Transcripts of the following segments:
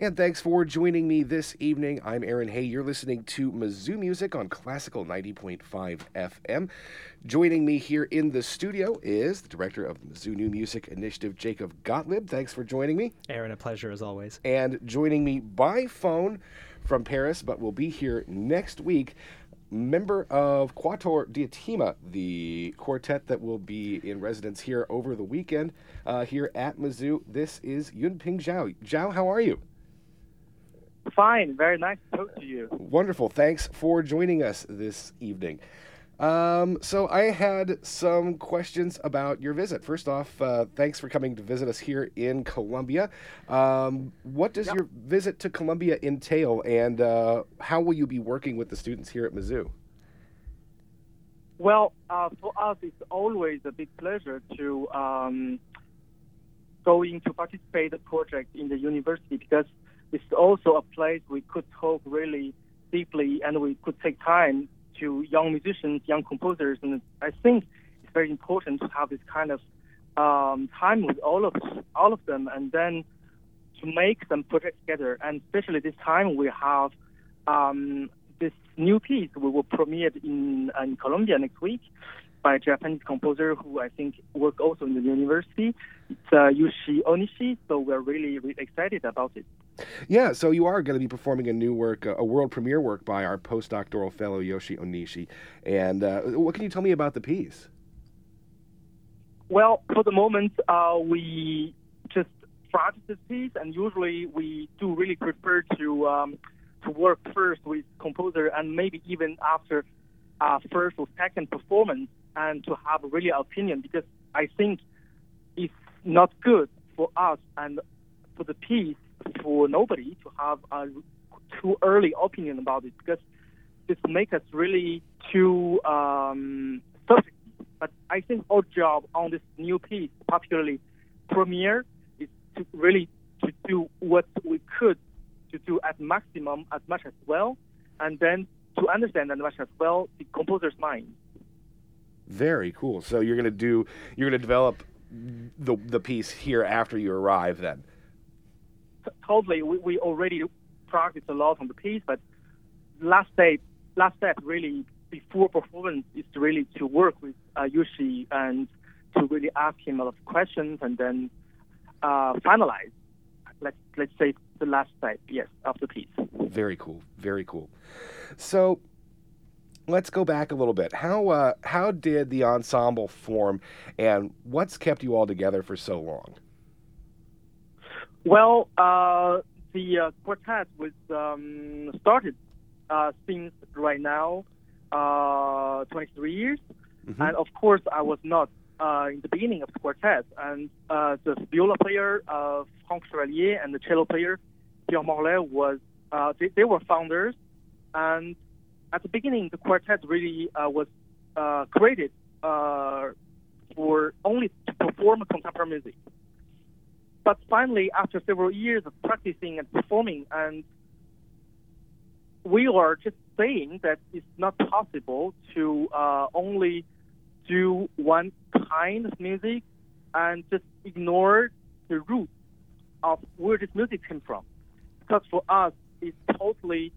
And thanks for joining me this evening. I'm Aaron Hay. You're listening to Mizzou Music on Classical 90.5 FM. Joining me here in the studio is the director of the Mizzou New Music Initiative, Jacob Gottlieb. Thanks for joining me. Aaron, a pleasure as always. And joining me by phone from Paris, but will be here next week, member of Quatuor Diotima, the quartet that will be in residence here over the weekend here at Mizzou. This is Yunping Zhao. Zhao, how are you? Fine. Very nice to talk to you. Wonderful. Thanks for joining us this evening. So I had some questions about your visit. First off, thanks for coming to visit us here in Columbia. What does your visit to Columbia entail, and how will you be working with the students here at Mizzou? Well, for us, it's always a big pleasure to going to participate in the project in the university, because it's also a place we could talk really deeply, and we could take time to young musicians, young composers, and I think it's very important to have this kind of time with all of them, and then to make some projects together. And especially this time, we have this new piece we will premiere in Columbia next week by a Japanese composer who I think works also in the university. It's Yushi Onishi, so we're really, really excited about it. Yeah, so you are going to be performing a new work, a world premiere work by our postdoctoral fellow Yoshi Onishi. And what can you tell me about the piece? Well, for the moment, we just practice this piece, and usually we do really prefer to work first with composer, and maybe even after first or second performance, and to have really an opinion, because I think it's not good for us and for the piece, for nobody to have a too early opinion about it, because this makes us really too subjective. But I think our job on this new piece, particularly premiere, is to really to do what we could to do at maximum as much as well, and then to understand as much as well the composer's mind. Very cool. So you're going to develop the piece here after you arrive then. Totally. We already practiced a lot on the piece, but last step really before performance is really to work with Yushi and to really ask him a lot of questions, and then finalize. Let's say the last step, yes, of the piece. Very cool. Very cool. So let's go back a little bit. How did the ensemble form, and what's kept you all together for so long? Well, the quartet was started since right now 23 years, and of course I was not in the beginning of the quartet, and the viola player Franck Chevalier and the cello player Pierre Morlaix was they were founders, and at the beginning the quartet really was created for only to perform contemporary music. But finally, after several years of practicing and performing, and we are just saying that it's not possible to only do one kind of music and just ignore the roots of where this music came from. Because for us, it's totally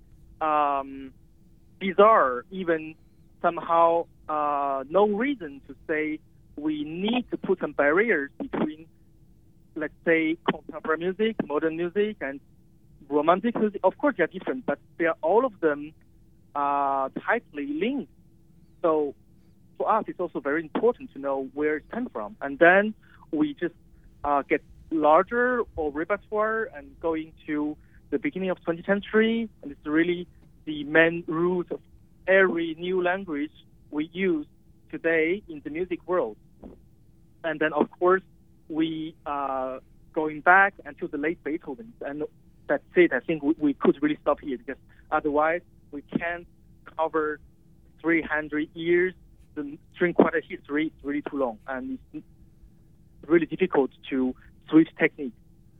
bizarre, even somehow no reason to say we need to put some barriers between, let's say, contemporary music, modern music, and romantic music. Of course, they're different, but they are all of them tightly linked. So for us, it's also very important to know where it comes from. And then we just get larger or repertoire and going to the beginning of 20th century, and it's really the main root of every new language we use today in the music world. And then, of course, we going back until the late Beethoven, and that's it. I think we could really stop here, because otherwise we can't cover 300 years. The string quartet history is really too long, and it's really difficult to switch techniques.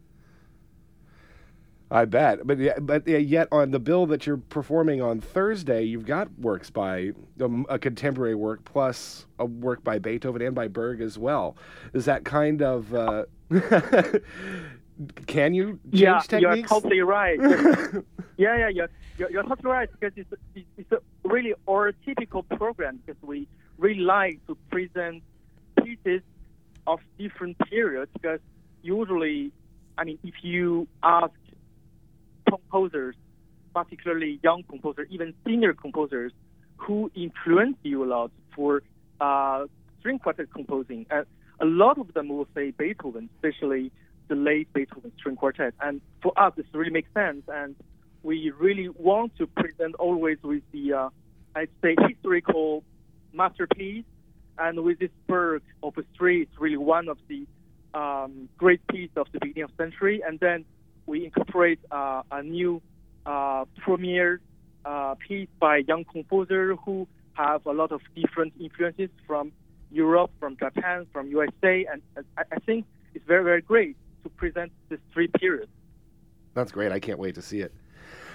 I bet. But yet on the bill that you're performing on Thursday, you've got works by a contemporary work plus a work by Beethoven and by Berg as well. Is that kind of Can you change Yeah, you're techniques? totally right. Yeah, you're totally right because it's a really our typical program because we really like to present pieces of different periods because usually, I mean, if you ask composers, particularly young composers, even senior composers, who influenced you a lot for string quartet composing, and a lot of them will say Beethoven, especially the late Beethoven string quartet. And for us, this really makes sense, and we really want to present always with the, I'd say, historical masterpiece. And with this Berg Opus 3, it's really one of the great pieces of the beginning of the century. And then we incorporate a new premiere piece by young composer who have a lot of different influences from Europe, from Japan, from USA. And I think it's very, very great to present these three periods. That's great. I can't wait to see it.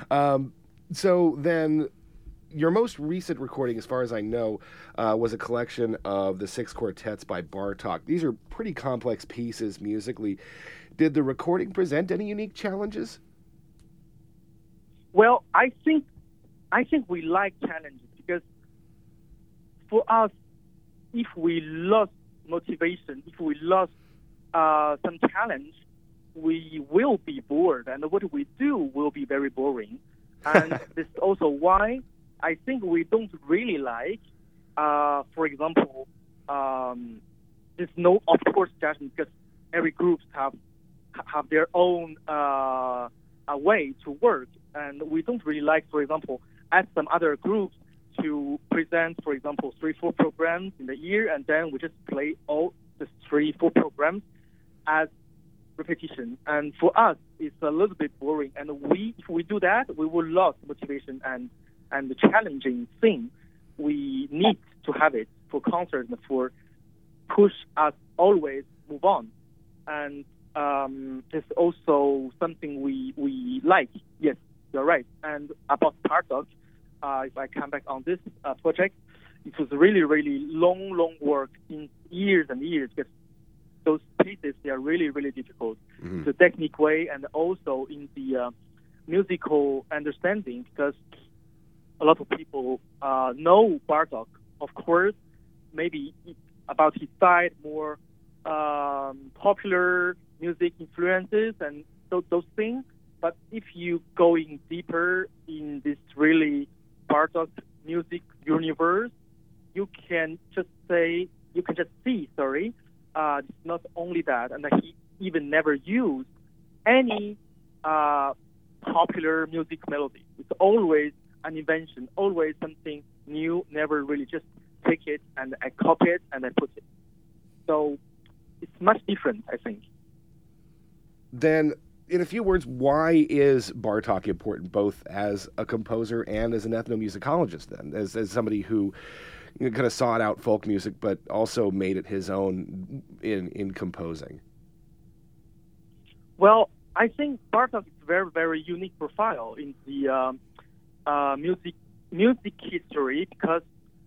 So then, your most recent recording, as far as I know, was a collection of the 6 quartets by Bartók. These are pretty complex pieces musically. Did the recording present any unique challenges? Well, I think we like challenges because for us, if we lost motivation, if we lost some challenge, we will be bored, and what we do will be very boring. And this is also why I think we don't really like, for example, there's no, of course, judgment because every group have their own way to work, and we don't really like, for example, as some other groups to present, for example, 3-4 programs in the year, and then we just play all the 3-4 programs as repetition. And for us, it's a little bit boring. And if we do that, we will lose motivation and the challenging thing. We need to have it for concerts and for push us always move on. And there's also something we like. Yes, you're right. And about Bartók, if I come back on this project, it was really, really long work in years and years because those pieces, they are really, really difficult. Mm-hmm. The technique way and also in the musical understanding because a lot of people know Bartók, of course, maybe about his side, more popular music influences and those things. But if you go in deeper in this really Bartók music universe, you can just see, it's not only that, and that he even never used any popular music melody. It's always an invention, always something new, never really just take it and I copy it and I put it. So it's much different, I think. Then, in a few words, why is Bartók important, both as a composer and as an ethnomusicologist, then, as somebody who kind of sought out folk music, but also made it his own in composing? Well, I think Bartók is a very, very unique profile in the music history because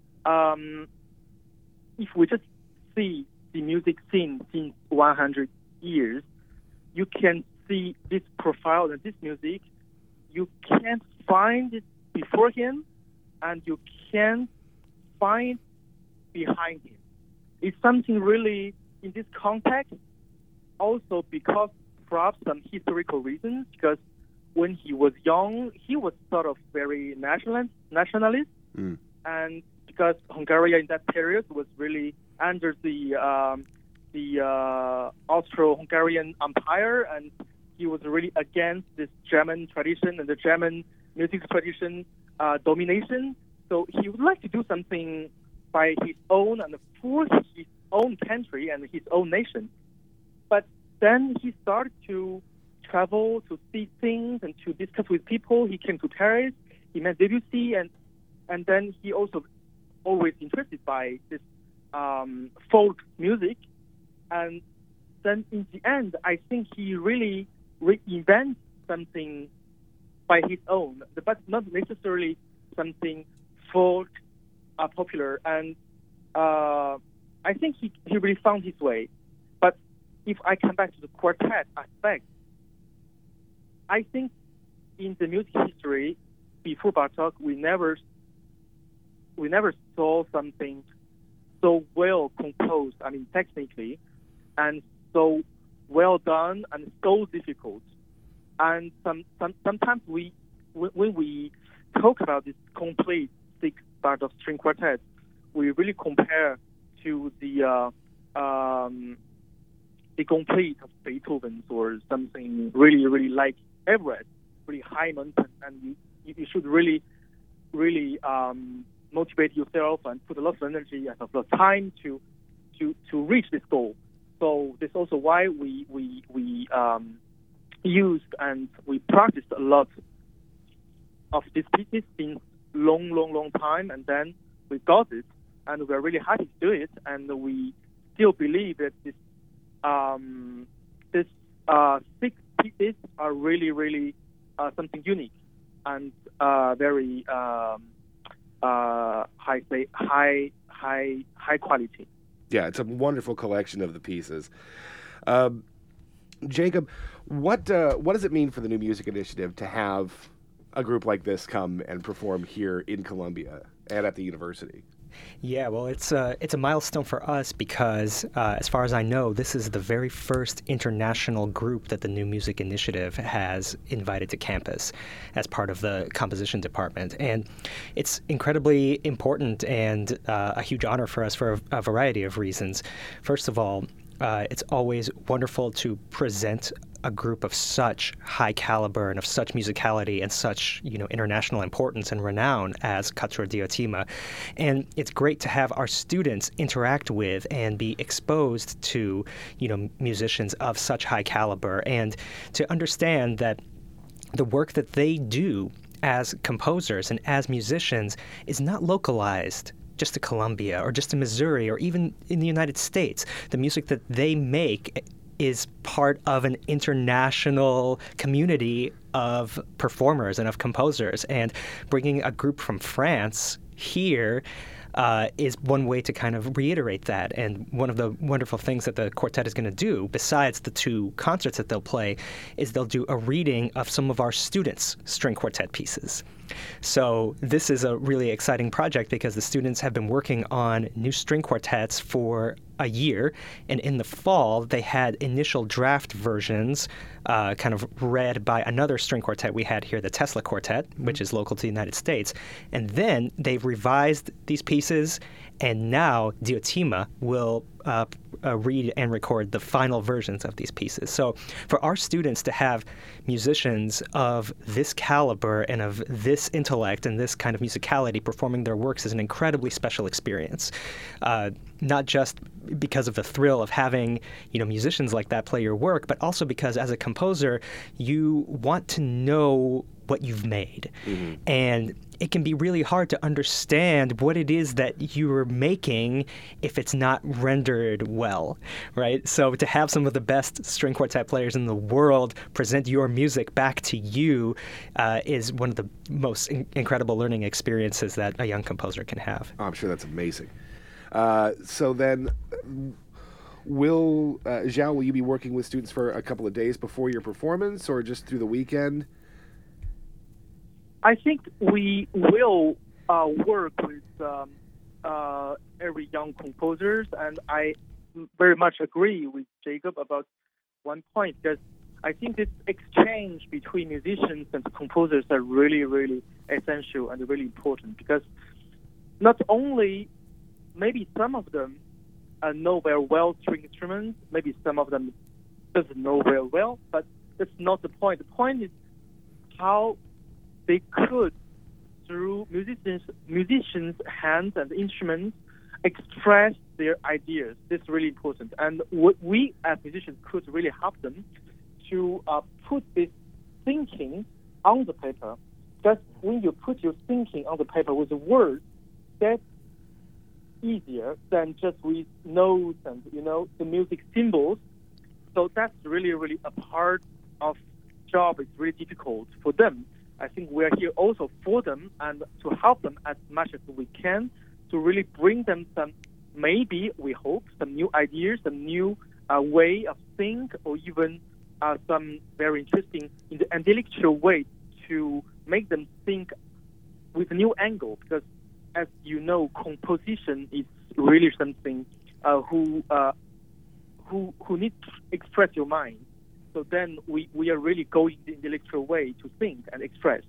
if we just see the music scene since 100 years, you can see this profile and this music. You can't find it before him, and you can't find behind him. It's something really in this context, also because perhaps some historical reasons, because when he was young, he was sort of very nationalist, and because Hungary in that period was really under the Austro-Hungarian Empire, and he was really against this German tradition and the German music tradition domination. So he would like to do something by his own and for his own country and his own nation. But then he started to travel, to see things, and to discuss with people. He came to Paris, he met Debussy, and then he also always interested by this folk music. And then in the end, I think he really reinvents something by his own, but not necessarily something folk popular. And I think he really found his way. But if I come back to the quartet aspect, I think in the music history, before Bartok, we never saw something so well composed, I mean, technically, and so well done and so difficult. And sometimes when we talk about this complete six Bartok string quartet, we really compare to the complete of Beethoven's or something really, really like Everett, really high mountain, and you should really motivate yourself and put a lot of energy and a lot of time to reach this goal. So this is also why we used and we practiced a lot of these pieces in long time, and then we got it, and we're really happy to do it, and we still believe that this six pieces are really something unique and very high quality. Yeah, it's a wonderful collection of the pieces. Jacob, what does it mean for the New Music Initiative to have a group like this come and perform here in Columbia and at the university? Yeah, well, it's a milestone for us because, as far as I know, this is the very first international group that the New Music Initiative has invited to campus as part of the composition department. And it's incredibly important and a huge honor for us for a variety of reasons. First of all, it's always wonderful to present a group of such high caliber and of such musicality and such, international importance and renown as Quatuor Diotima. And it's great to have our students interact with and be exposed to, musicians of such high caliber, and to understand that the work that they do as composers and as musicians is not localized just to Columbia or just to Missouri or even in the United States. The music that they make is part of an international community of performers and of composers. And bringing a group from France here is one way to kind of reiterate that. And one of the wonderful things that the quartet is going to do, besides the two concerts that they'll play, is they'll do a reading of some of our students' string quartet pieces. So this is a really exciting project because the students have been working on new string quartets for a year, and in the fall they had initial draft versions kind of read by another string quartet we had here, the Tesla Quartet, which is local to the United States. And then they've revised these pieces, and now Diotima will read and record the final versions of these pieces. So for our students to have musicians of this caliber and of this intellect and this kind of musicality performing their works is an incredibly special experience. Not just because of the thrill of having, musicians like that play your work, but also because as a composer, you want to know what you've made. Mm-hmm. And it can be really hard to understand what it is that you are making if it's not rendered well, right? So to have some of the best string quartet players in the world present your music back to you is one of the most incredible learning experiences that a young composer can have. Oh, I'm sure that's amazing. So then, Zhao, will you be working with students for a couple of days before your performance or just through the weekend? I think we will work with every young composers, and I very much agree with Jacob about one point, because I think this exchange between musicians and composers are really, really essential and really important, because not only maybe some of them know very well string instruments, maybe some of them doesn't know very well, but that's not the point. The point is how they could, through musicians' hands and instruments, express their ideas. This is really important. And what we as musicians could really help them to put this thinking on the paper. Because when you put your thinking on the paper with words, that's easier than just with notes and, the music symbols. So that's really, really a part of job. It's really difficult for them. I think we're here also for them and to help them as much as we can to really bring them some, maybe we hope, some new ideas, some new way of think, or even some very interesting in the intellectual way to make them think with a new angle. Because, as you know, composition is really something who needs to express your mind. So then we are really going the intellectual way to think and express.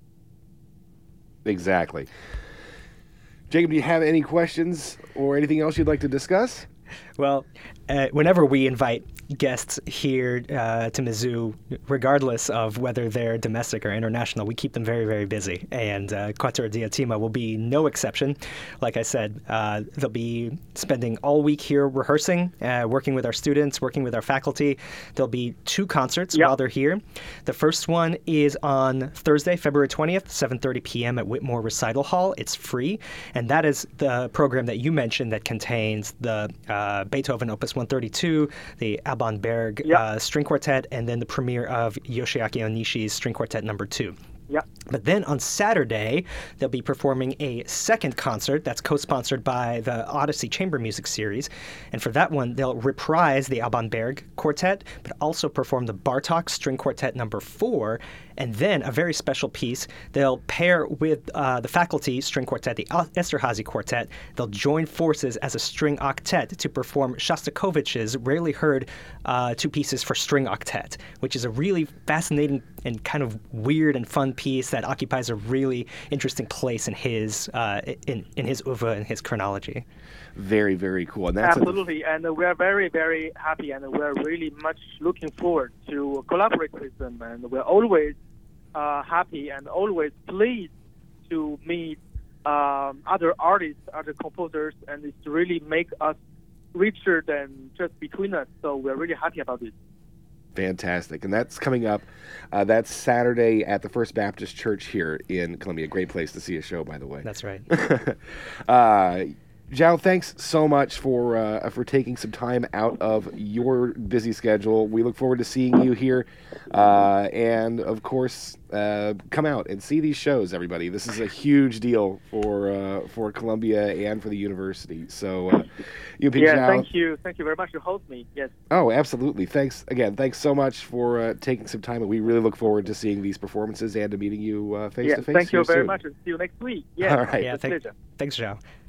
Exactly. Jacob, do you have any questions or anything else you'd like to discuss? Well, whenever we invite guests here to Mizzou, regardless of whether they're domestic or international, we keep them very, very busy. And Quattro Diattima will be no exception. Like I said, they'll be spending all week here rehearsing, working with our students, working with our faculty. There'll be 2 concerts while they're here. The first one is on Thursday, February 20th, 7:30 p.m. at Whitmore Recital Hall. It's free. And that is the program that you mentioned that contains the Beethoven Opus 132, the Alban Berg string quartet, and then the premiere of Yoshiaki Onishi's string quartet number 2. Yeah. But then on Saturday, they'll be performing a second concert that's co-sponsored by the Odyssey Chamber Music Series. And for that one, they'll reprise the Alban Berg quartet, but also perform the Bartók String Quartet number 4. And then a very special piece, they'll pair with the faculty string quartet, the Esterházy Quartet. They'll join forces as a string octet to perform Shostakovich's rarely heard 2 pieces for string octet, which is a really fascinating and kind of weird and fun piece that occupies a really interesting place in his in his oeuvre and his chronology. Very, very cool. And that's absolutely, and we are very, very happy, and we're really much looking forward to collaborate with them. And we're always happy and always pleased to meet other artists, other composers, and it's really make us richer than just between us. So we're really happy about this. Fantastic. And that's coming up. That's Saturday at the First Baptist Church here in Columbia. Great place to see a show, by the way. That's right. Zhao, thanks so much for taking some time out of your busy schedule. We look forward to seeing you here. And, of course, come out and see these shows, everybody. This is a huge deal for Columbia and for the university. So, Yuping Zhao. Thank you. Thank you very much to host me. Yes. Oh, absolutely. Thanks again. Thanks so much for taking some time. And we really look forward to seeing these performances and to meeting you face to face. Thank you very soon. much, and see you next week. Yes. All right. Yeah, thanks, Zhao.